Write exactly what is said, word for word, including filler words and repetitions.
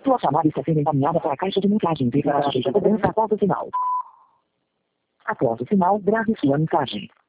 Sua chamada está sendo encaminhada para a caixa de mensagem. Declaração de cobrança após o sinal. Após o sinal, grave sua mensagem.